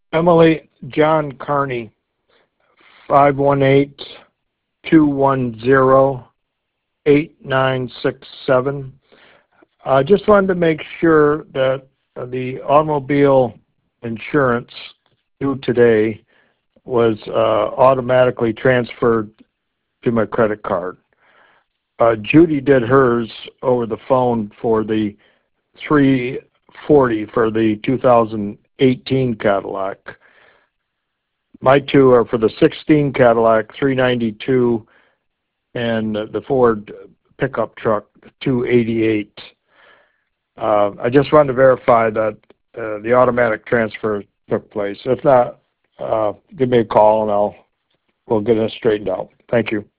Emily, John Carney, 518-210-8967. I just wanted to make sure that the automobile insurance due today was automatically transferred to my credit card. Judy did hers over the phone for the $340 for the 2018 Cadillac. My two are for the 16 Cadillac, $392, and the Ford pickup truck, $288. I just wanted to verify that the automatic transfer took place. If not, give me a call and we'll get it straightened out. Thank you.